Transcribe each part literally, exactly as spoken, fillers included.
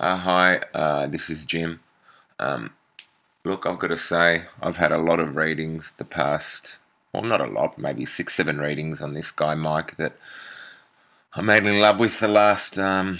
Uh, hi, uh, this is Jim. Um, Look, I've got to say, I've had a lot of readings the past, well, not a lot, maybe six, seven readings on this guy, Mike, that I made in love with the last, um,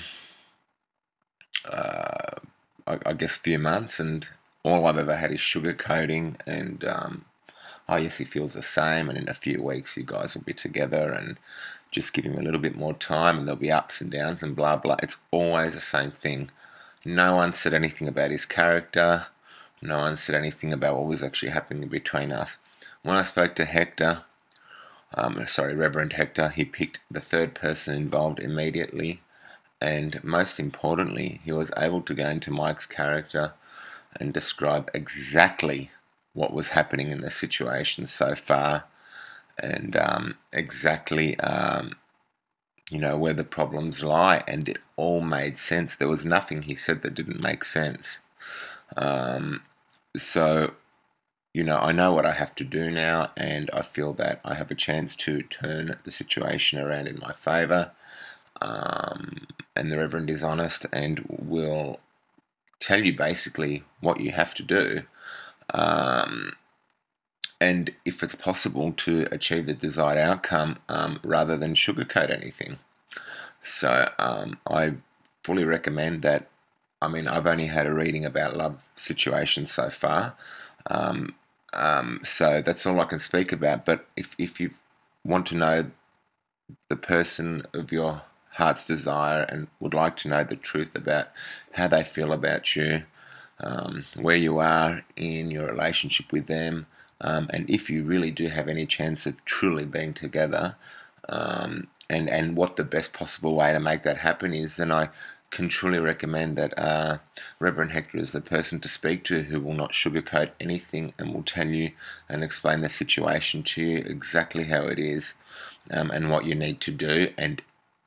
uh, I, I guess, few months, and all I've ever had is sugarcoating, and um, oh, yes, he feels the same, and in a few weeks, you guys will be together, and just give him a little bit more time, and there'll be ups and downs, and blah, blah. It's always the same thing. No one said anything about his character. No one said anything about what was actually happening between us. When I spoke to Hector, um, sorry, Reverend Hector, he picked the third person involved immediately, and most importantly, he was able to go into Mike's character and describe exactly what was happening in the situation so far, and um, exactly um, you know where the problems lie, and it all made sense. There was nothing he said that didn't make sense. Um, so you know, I know what I have to do now, and I feel that I have a chance to turn the situation around in my favour. Um, and the Reverend is honest and will tell you basically what you have to do. Um, and if it's possible to achieve the desired outcome um, rather than sugarcoat anything. So um, I fully recommend that. I mean, I've only had a reading about love situations so far. Um, um, so that's all I can speak about. But if, if you want to know the person of your heart's desire and would like to know the truth about how they feel about you, um, where you are in your relationship with them, um, and if you really do have any chance of truly being together, um, and and what the best possible way to make that happen is, then I can truly recommend that uh, Reverend Hector is the person to speak to, who will not sugarcoat anything and will tell you and explain the situation to you exactly how it is, um, and what you need to do. And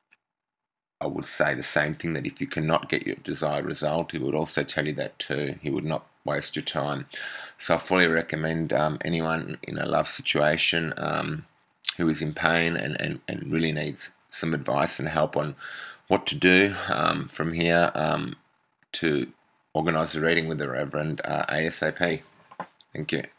I would say the same thing, that if you cannot get your desired result, he would also tell you that too. He would not waste your time. So I fully recommend um, anyone in a love situation um, who is in pain and, and, and really needs some advice and help on what to do um, from here, um, to organise a reading with the Reverend uh, ASAP. Thank you.